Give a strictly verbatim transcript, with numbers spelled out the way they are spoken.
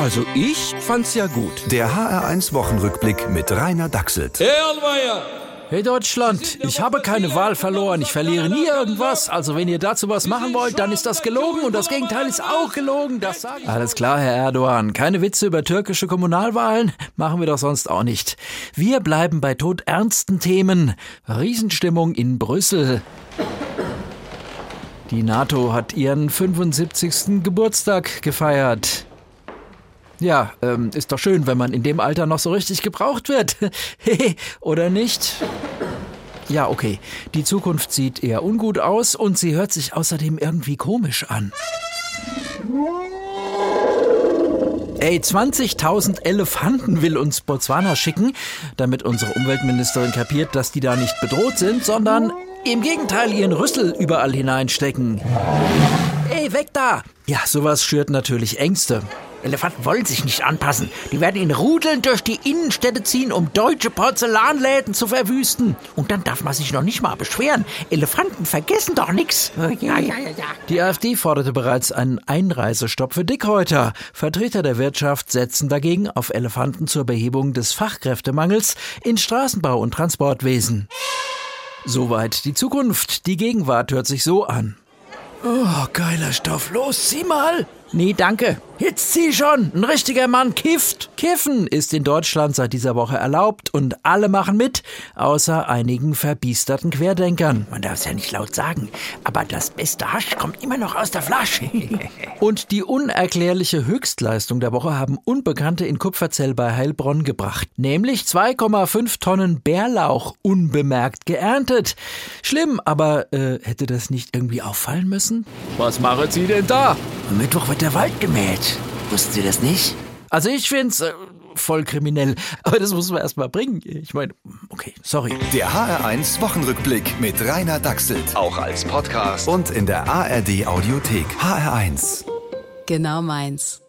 Also ich fand's ja gut. Der H R eins Wochenrückblick mit Rainer Dachselt. Hey Almeier! Hey Deutschland, ich habe keine Wahl verloren, ich verliere nie irgendwas. Also wenn ihr dazu was machen wollt, dann ist das gelogen und das Gegenteil ist auch gelogen. Das sage ich. Alles klar, Herr Erdogan, keine Witze über türkische Kommunalwahlen, machen wir doch sonst auch nicht. Wir bleiben bei todernsten Themen. Riesenstimmung in Brüssel. Die NATO hat ihren fünfundsiebzigsten Geburtstag gefeiert. Ja, ähm, ist doch schön, wenn man in dem Alter noch so richtig gebraucht wird. Oder nicht? Ja, okay. Die Zukunft sieht eher ungut aus und sie hört sich außerdem irgendwie komisch an. Ey, zwanzigtausend Elefanten will uns Botswana schicken, damit unsere Umweltministerin kapiert, dass die da nicht bedroht sind, sondern im Gegenteil ihren Rüssel überall hineinstecken. Ey, weg da! Ja, sowas schürt natürlich Ängste. Elefanten wollen sich nicht anpassen. Die werden in Rudeln durch die Innenstädte ziehen, um deutsche Porzellanläden zu verwüsten. Und dann darf man sich noch nicht mal beschweren. Elefanten vergessen doch nichts. Ja, ja, ja, ja. Die AfD forderte bereits einen Einreisestopp für Dickhäuter. Vertreter der Wirtschaft setzen dagegen auf Elefanten zur Behebung des Fachkräftemangels in Straßenbau und Transportwesen. Soweit die Zukunft. Die Gegenwart hört sich so an. Oh, geiler Stoff. Los, zieh mal. Nee, danke. Jetzt zieh schon. Ein richtiger Mann kifft. Kiffen ist in Deutschland seit dieser Woche erlaubt und alle machen mit, außer einigen verbiesterten Querdenkern. Man darf es ja nicht laut sagen, aber das beste Hasch kommt immer noch aus der Flasche. Und die unerklärliche Höchstleistung der Woche haben Unbekannte in Kupferzell bei Heilbronn gebracht. Nämlich zwei Komma fünf Tonnen Bärlauch unbemerkt geerntet. Schlimm, aber äh, hätte das nicht irgendwie auffallen müssen? Was machen Sie denn da? Am Mittwoch wird der Wald gemäht. Wussten Sie das nicht? Also ich find's äh, voll kriminell, aber das muss man erst mal bringen. Ich meine, okay, sorry. Der H R eins Wochenrückblick mit Rainer Dachselt. Auch als Podcast und in der A R D Audiothek. H R eins. Genau meins.